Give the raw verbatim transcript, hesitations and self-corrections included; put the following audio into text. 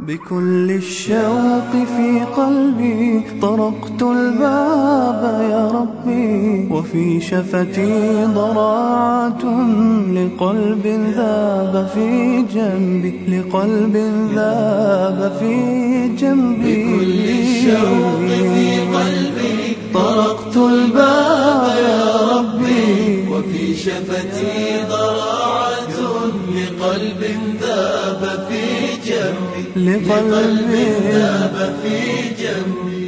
بكل الشوق في قلبي طرقت الباب يا ربي، وفي شفتي ضراعة لقلب ذاب في جنبي، لقلب ذاب في جنبي. بكل الشوق في قلبي طرقت الباب يا ربي، وفي شفتي ضراعة لقلب ذاب في جنبي، لقلب ذاب في جنبي.